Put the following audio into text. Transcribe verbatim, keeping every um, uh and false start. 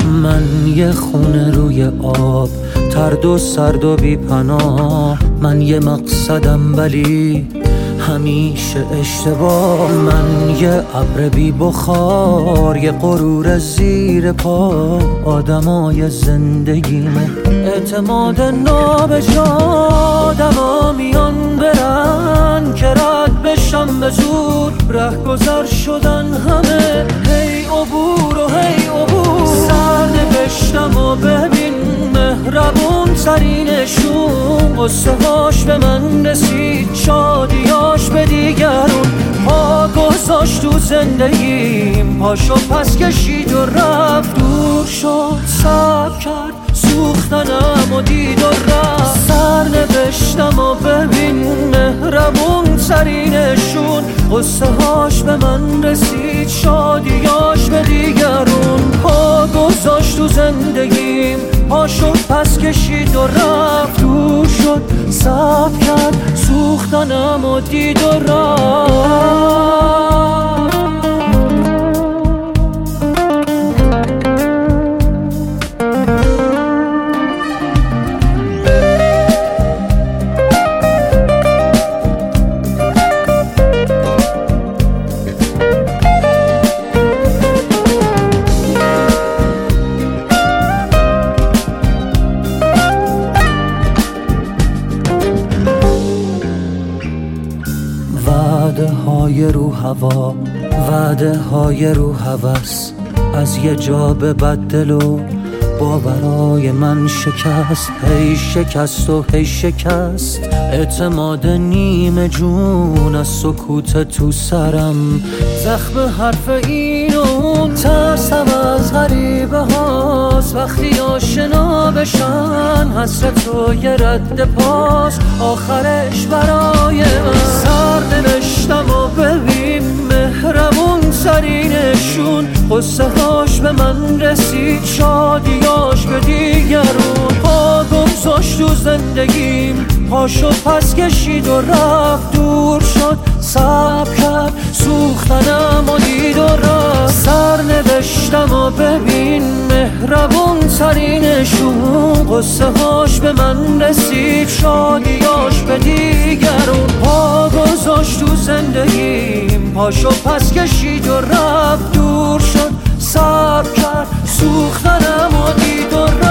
من یه خونه روی آب، ترد و سرد و بی پناه. من یه مقصدم ولی همیشه اشتباه. من یه ابر بی بخار، یه غرور زیر پا. آدمای زندگیمه اعتماد نابجا. آدما میان برن که رد بشم به زور، ره گذر شدن همه. هی عبور و هی عبور، سرنوشتم و ببین مهربون ترینشون. قصه هاش به من رسید، شادیاش به دیگرون. پا گذاشت تو زندگیم، پاشو پس کشید و رفت. دور شد صبر کرد، سوختنم و دید و رفت. سرنوشتم و ببین مهربون ترینشون. قصه هاش به من رسید، شادیاش به دیگرون. پا گذاشت تو زندگیم، پاشو پس کشید و رفت. دور شد صبر کرد، سوختنم و دید و رفت. وعده های رو هوا، وعده های رو هوس. از یه جا به بدل و باورای من شکست. هی شکست و هی شکست، اعتماد نیمه جون. از سکوت تو سرم زخم حرف این و اون. ترسم از غریبه هاست وقتی آشنا بشن. حسرت و یه رد پاس آخرش برای من. سرنوشتم و ببین مهربون ترینشون. قصه هاش به من رسید، شادیاش به دیگرون. پا گذاشت تو زندگیم، پاشو پس کشید و رفت. دور شد صبر کرد، سوختنم و دید و رفت. سرنوشتم و ببین مهربون ترینشون. قصه هاش به من رسید، شادیاش به دیگرون. پا گذاشت تو زندگیم، پاشو پس کشید و رفت. دور شد صبر کرد، سوختنم و دید و رفت.